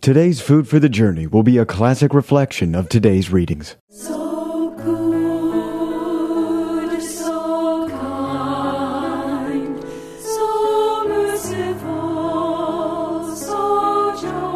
Today's Food for the Journey will be a classic reflection of today's readings. So good, so kind, so merciful, so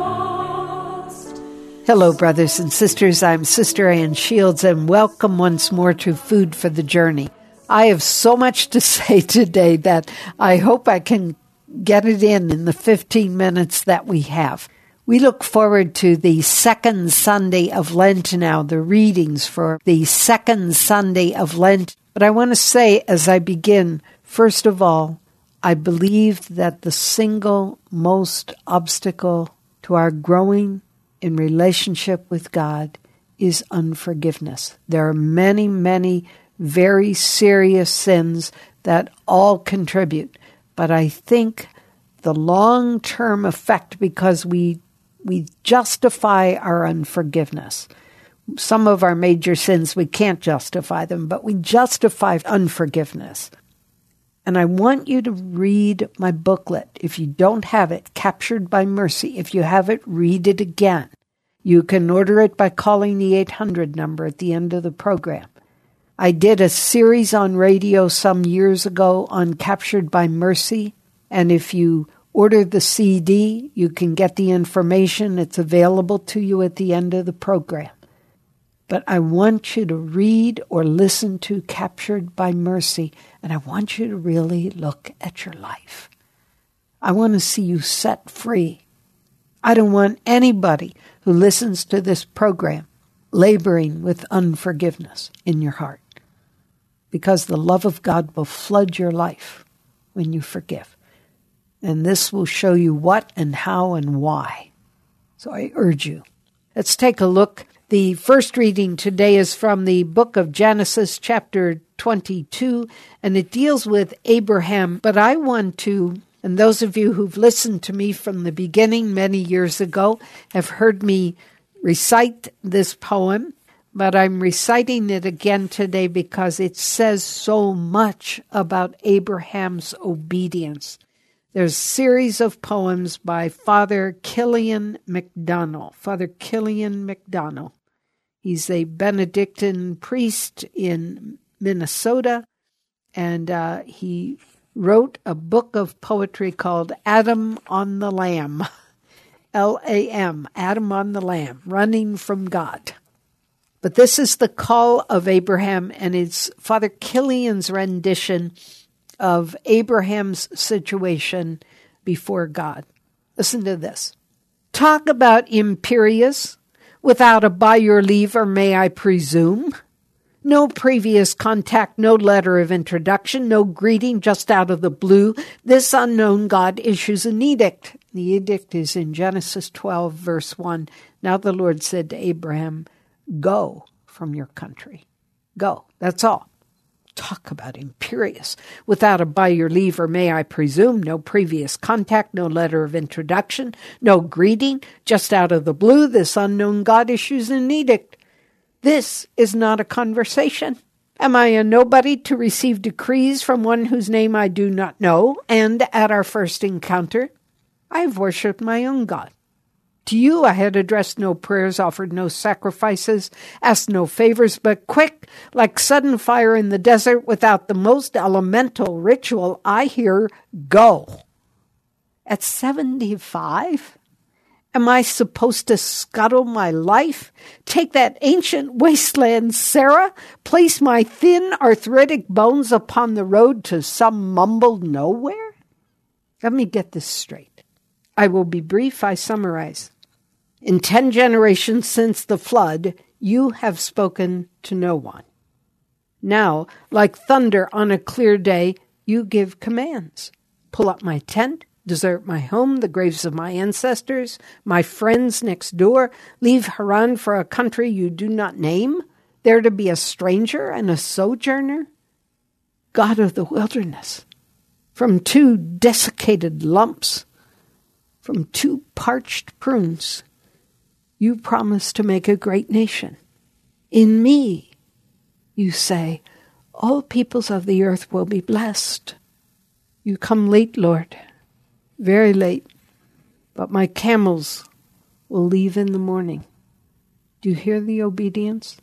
just. Hello, brothers and sisters. I'm Sister Ann Shields, and welcome once more to Food for the Journey. I have so much to say today that I hope I can get it in the 15 minutes that we have. We look forward to the second Sunday of Lent now, the readings for the second Sunday of Lent. But I want to say as I begin, first of all, I believe that the single most obstacle to our growing in relationship with God is unforgiveness. There are many, many very serious sins that all contribute. But I think the long-term effect, because we justify our unforgiveness. Some of our major sins, we can't justify them, but we justify unforgiveness. And I want you to read my booklet. If you don't have it, Captured by Mercy. If you have it, read it again. You can order it by calling the 800 number at the end of the program. I did a series on radio some years ago on Captured by Mercy, and if you order the CD, you can get the information. It's available to you at the end of the program. But I want you to read or listen to Captured by Mercy, and I want you to really look at your life. I want to see you set free. I don't want anybody who listens to this program laboring with unforgiveness in your heart, because the love of God will flood your life when you forgive. And this will show you what and how and why. So I urge you. Let's take a look. The first reading today is from the book of Genesis, chapter 22, and it deals with Abraham. But I want to, and those of you who've listened to me from the beginning many years ago have heard me recite this poem, but I'm reciting it again today because it says so much about Abraham's obedience. There's a series of poems by Father Killian McDonnell. Father Killian McDonnell. He's a Benedictine priest in Minnesota, and he wrote a book of poetry called Adam on the Lamb. L-A-M, Adam on the Lamb, running from God. But this is the call of Abraham, and it's Father Killian's rendition of Abraham's situation before God. Listen to this. Talk about imperious, without a by your leave or may I presume. No previous contact, no letter of introduction, no greeting just out of the blue. This unknown God issues an edict. The edict is in Genesis 12, verse 1. Now the Lord said to Abraham, go from your country. Go. That's all. Talk about imperious. Without a by your leave or may I presume, no previous contact, no letter of introduction, no greeting, just out of the blue, this unknown God issues an edict. This is not a conversation. Am I a nobody to receive decrees from one whose name I do not know? And at our first encounter, I have worshipped my own God. To you I had addressed no prayers, offered no sacrifices, asked no favors, but quick, like sudden fire in the desert, without the most elemental ritual, I hear, go. At 75? Am I supposed to scuttle my life? Take that ancient wasteland, Sarah? Place my thin arthritic bones upon the road to some mumbled nowhere? Let me get this straight. I will be brief, I summarize. In 10 generations since the flood, you have spoken to no one. Now, like thunder on a clear day, you give commands. Pull up my tent, desert my home, the graves of my ancestors, my friends next door, leave Haran for a country you do not name, there to be a stranger and a sojourner? God of the wilderness, from 2 desiccated lumps, from 2 parched prunes, you promise to make a great nation. In me, you say, all peoples of the earth will be blessed. You come late, Lord, very late, but my camels will leave in the morning. Do you hear the obedience?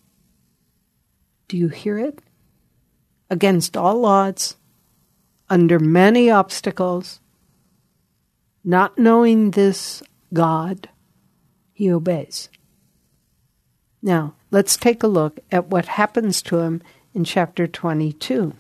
Do you hear it? Against all odds, under many obstacles, not knowing this God, he obeys. Now, let's take a look at what happens to him in chapter 22.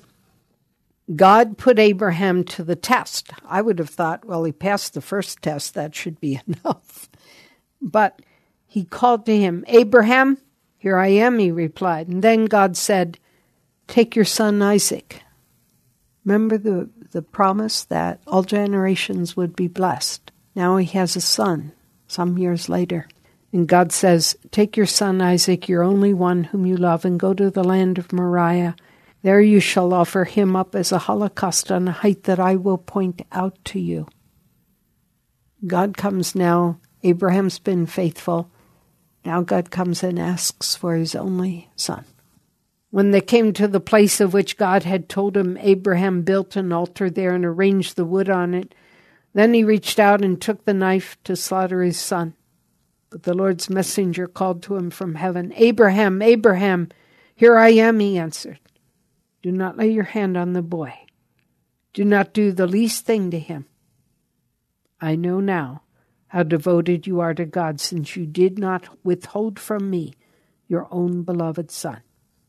God put Abraham to the test. I would have thought, well, he passed the first test, that should be enough. But he called to him, Abraham, here I am, he replied. And then God said, take your son Isaac. Remember the promise that all generations would be blessed. Now he has a son some years later. And God says, take your son Isaac, your only one whom you love, and go to the land of Moriah. There you shall offer him up as a holocaust on a height that I will point out to you. God comes now. Abraham's been faithful. Now God comes and asks for his only son. When they came to the place of which God had told him, Abraham built an altar there and arranged the wood on it. Then he reached out and took the knife to slaughter his son. But the Lord's messenger called to him from heaven, Abraham, Abraham, here I am, he answered. Do not lay your hand on the boy. Do not do the least thing to him. I know now how devoted you are to God, since you did not withhold from me your own beloved son.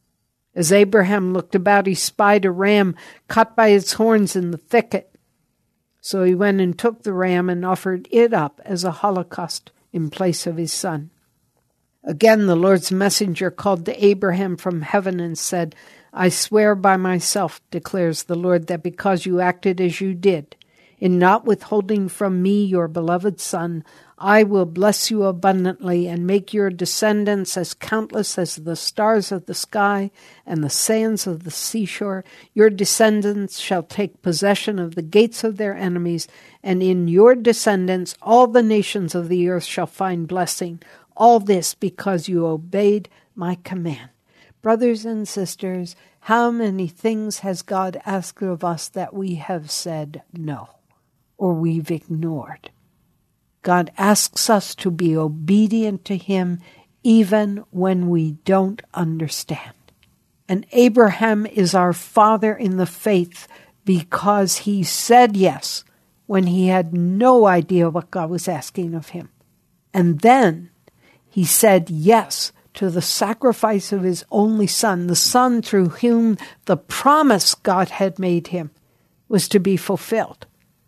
As Abraham looked about, he spied a ram caught by its horns in the thicket. So he went and took the ram and offered it up as a holocaust in place of his son. Again the Lord's messenger called to Abraham from heaven and said, I swear by myself, declares the Lord, that because you acted as you did, in not withholding from me your beloved son, I will bless you abundantly and make your descendants as countless as the stars of the sky and the sands of the seashore. Your descendants shall take possession of the gates of their enemies, and in your descendants all the nations of the earth shall find blessing. All this because you obeyed my command. Brothers and sisters, how many things has God asked of us that we have said no, or we've ignored? God asks us to be obedient to him even when we don't understand. And Abraham is our father in the faith because he said yes when he had no idea what God was asking of him. And then he said yes to the sacrifice of his only son, the son through whom the promise God had made him was to be fulfilled.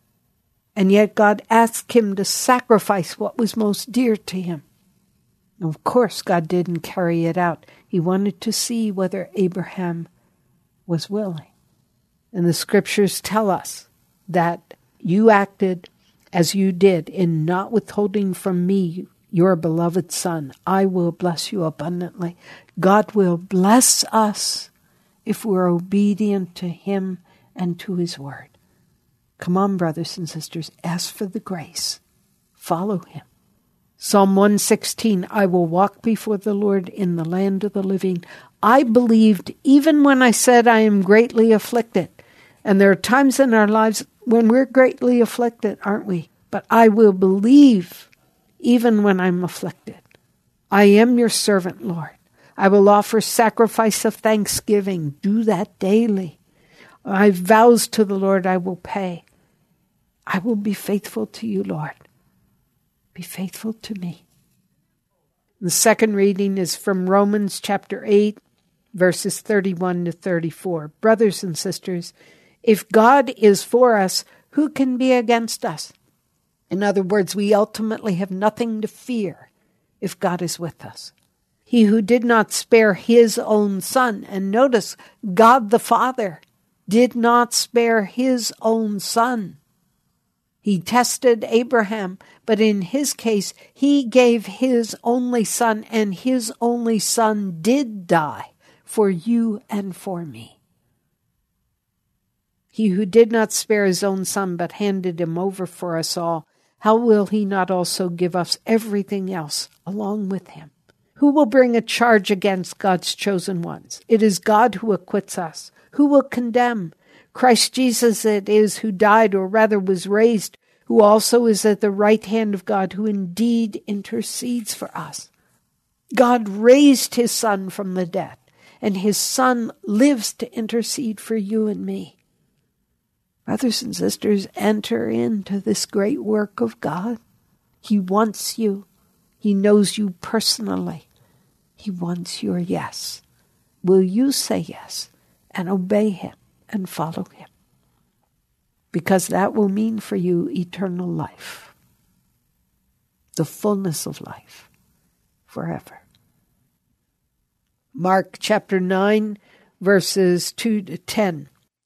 And yet God asked him to sacrifice what was most dear to him. Of course, God didn't carry it out. He wanted to see whether Abraham was willing. And the scriptures tell us that you acted as you did in not withholding from me your beloved son. I will bless you abundantly. God will bless us if we're obedient to him and to his word. Come on, brothers and sisters, ask for the grace. Follow him. Psalm 116, I will walk before the Lord in the land of the living. I believed even when I said I am greatly afflicted. And there are times in our lives when we're greatly afflicted, aren't we? But I will believe even when I'm afflicted. I am your servant, Lord. I will offer sacrifice of thanksgiving. Do that daily. My vows to the Lord I will pay. I will be faithful to you, Lord. Be faithful to me. The second reading is from Romans chapter 8, verses 31 to 34. Brothers and sisters, if God is for us, who can be against us? In other words, we ultimately have nothing to fear if God is with us. He who did not spare his own son, and notice, God the Father did not spare his own son. He tested Abraham, but in his case, he gave his only son, and his only son did die for you and for me. He who did not spare his own son, but handed him over for us all, how will he not also give us everything else along with him? Who will bring a charge against God's chosen ones? It is God who acquits us. Who will condemn? Christ Jesus it is who died, or rather was raised, who also is at the right hand of God, who indeed intercedes for us. God raised his Son from the dead, and his Son lives to intercede for you and me. Brothers and sisters, enter into this great work of God. He wants you. He knows you personally. He wants your yes. Will you say yes and obey him and follow him? Because that will mean for you eternal life, the fullness of life, forever. Mark chapter 9, verses 2 to 10.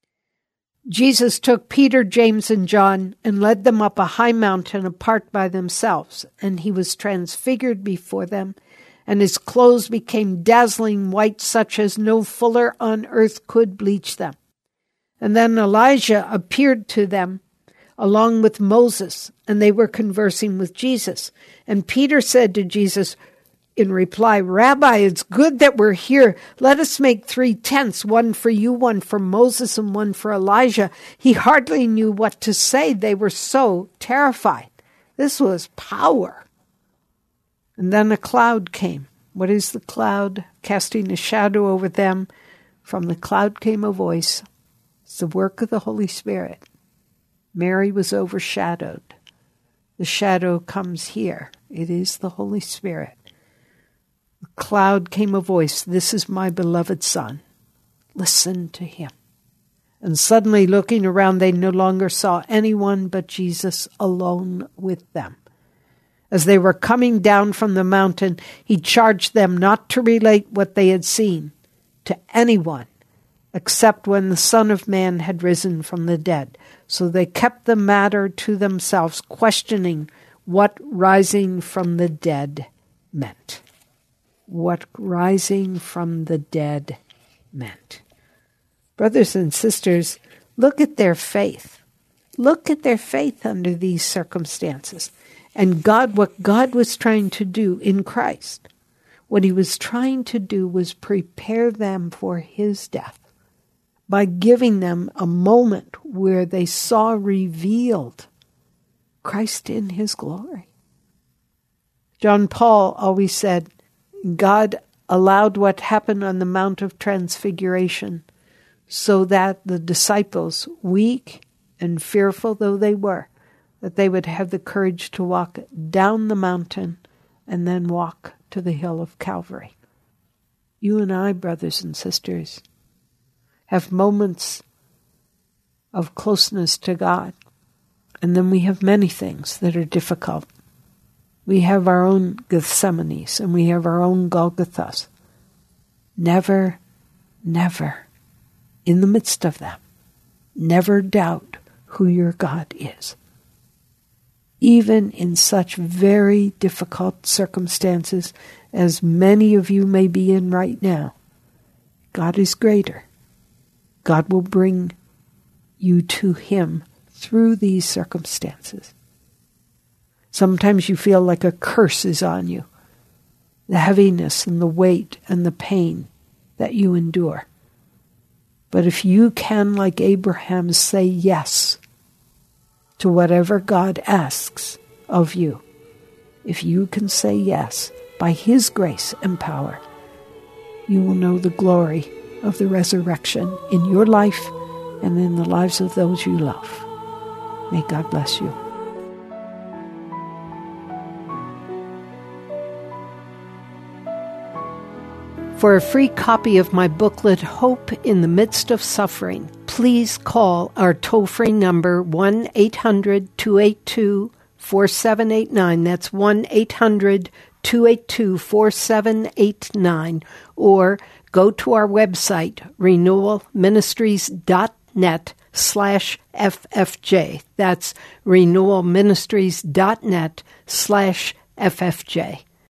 Jesus took Peter, James, and John and led them up a high mountain apart by themselves, and he was transfigured before them, and his clothes became dazzling white, such as no fuller on earth could bleach them. And then Elijah appeared to them along with Moses, and they were conversing with Jesus. And Peter said to Jesus in reply, Rabbi, it's good that we're here. Let us make 3 tents, one for you, one for Moses, and one for Elijah. He hardly knew what to say. They were so terrified. This was power. And then a cloud came. What is the cloud? Casting a shadow over them. From the cloud came a voice. It's the work of the Holy Spirit. Mary was overshadowed. The shadow comes here. It is the Holy Spirit. The cloud came a voice. This is my beloved Son. Listen to him. And suddenly looking around, they no longer saw anyone but Jesus alone with them. As they were coming down from the mountain, he charged them not to relate what they had seen to anyone, except when the Son of Man had risen from the dead. So they kept the matter to themselves, questioning what rising from the dead meant. What rising from the dead meant. Brothers and sisters, look at their faith. Look at their faith under these circumstances. And what God was trying to do in Christ, what he was trying to do was prepare them for his death by giving them a moment where they saw revealed Christ in his glory. John Paul always said, God allowed what happened on the Mount of Transfiguration so that the disciples, weak and fearful though they were, that they would have the courage to walk down the mountain and then walk to the hill of Calvary. You and I, brothers and sisters, have moments of closeness to God, and then we have many things that are difficult. We have our own Gethsemanes, and we have our own Golgothas. Never, never, in the midst of them, never doubt who your God is. Even in such very difficult circumstances as many of you may be in right now, God is greater. God will bring you to him through these circumstances. Sometimes you feel like a curse is on you, the heaviness and the weight and the pain that you endure. But if you can, like Abraham, say yes to whatever God asks of you, if you can say yes by his grace and power, you will know the glory of the resurrection in your life and in the lives of those you love. May God bless you. For a free copy of my booklet, Hope in the Midst of Suffering, please call our toll-free number 1-800-282-4789. That's 1-800-282-4789. Or go to our website, renewalministries.net/FFJ. That's renewalministries.net/FFJ.